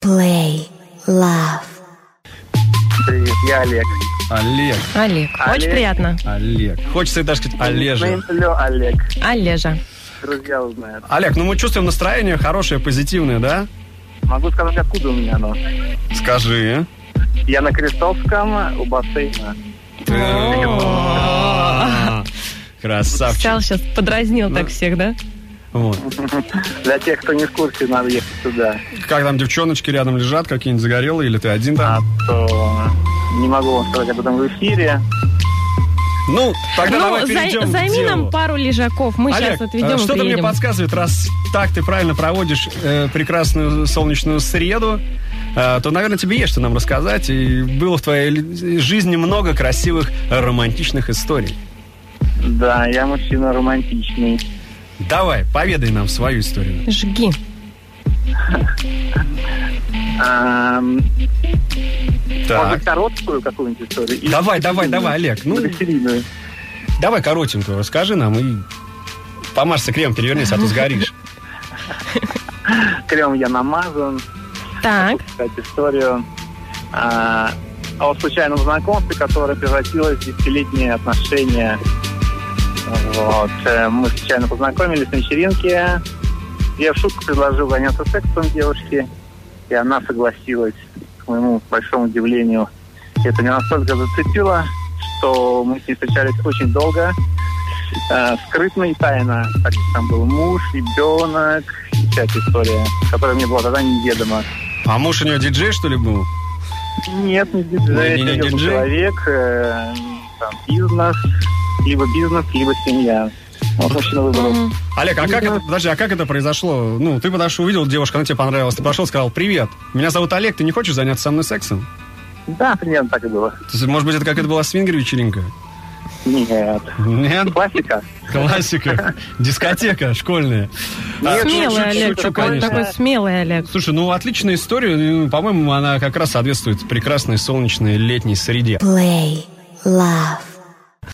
Play Love. Привет, я Олег. Олег. Очень приятно. Олег. Хочется даже сказать Олежа. Олег. Олежа. Друзья узнают. Олег, ну мы чувствуем настроение хорошее, позитивное, да? Могу сказать, откуда у меня оно. Скажи. Я на Крестовском у бассейна. Красавчик. Взял сейчас, подразнил так всех, да? Вот. Для тех, кто не в курсе, надо ехать сюда. Как там девчоночки рядом лежат, какие-нибудь загорелые, или ты один там? То не могу вам сказать об этом в эфире. Ну, тогда давай перейдем к займи делу. нам пару лежаков, мы Олег, сейчас отведем и что-то мне приедем. подсказывает, раз так ты правильно проводишь прекрасную солнечную среду, то, наверное, тебе есть что нам рассказать. И было в твоей жизни много красивых романтичных историй. Да, я мужчина романтичный. Давай, поведай нам свою историю. Жги. Может быть, короткую какую-нибудь историю? Или Давай, Олег. Ну, длинную? давай коротенькую расскажи нам и помажься кремом, перевернись, а то сгоришь. Крем я намазан. Так. Сказать историю о случайном знакомстве, которое превратилось в 10-летние отношения. Вот. Мы случайно познакомились на вечеринке. Я в шутку предложил заняться сексом девушке, и она согласилась, к моему большому удивлению. Это меня настолько зацепило, что мы с ней встречались очень долго, скрытно и тайно. Так как там был муж, ребенок, и вся эта история, которая мне была тогда неведома. А муж у нее диджей, что ли, был? Нет, не диджей, Не это диджей? человек, там, бизнес, либо семья. Вот мужчина выбрал. Олег, а как это произошло? Ну, ты подошел, увидел девушку, она тебе понравилась, ты пошел, сказал: привет, меня зовут Олег, ты не хочешь заняться со мной сексом? Да, примерно так и было. То есть, может быть, это какая-то была свингер-вечеринка? Нет. Нет? Классика. Классика. Дискотека школьная. Смелый Олег, шучу, такой конечно. смелый Олег. Слушай, ну отличная история. Ну, по-моему, она как раз соответствует прекрасной солнечной летней среде. Play Love.